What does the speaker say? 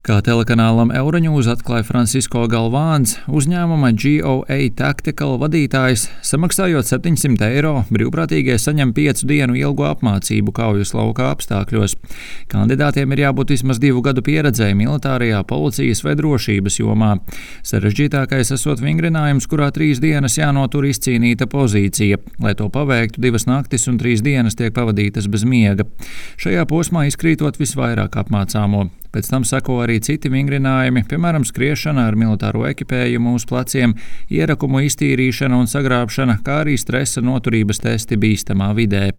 Kā telekanālam Euronews atklāja Francisko Galvāns, uzņēmuma GOA Tactical vadītājs, samaksājot €700, brīvprātīgie saņem 5 dienu ilgu apmācību kaujas lauka apstākļos. Kandidātiem ir jābūt vismaz 2 gadu pieredzei militārajā, policijas vai drošības jomā. Sarežģītākais esot vingrinājums, kurā 3 dienas jānotur izcīnīta pozīcija. Lai to paveiktu, 2 naktis un 3 dienas tiek pavadītas bez miega. Šajā posmā izkrītot visvairāk apmācāmo. Pēc tam seko arī citi vingrinājumi, piemēram, skriešana ar militāro ekipējumu uz pleciem, ierakumu iztīrīšana un sagrābšana, kā arī stresa noturības testi bīstamā vidē.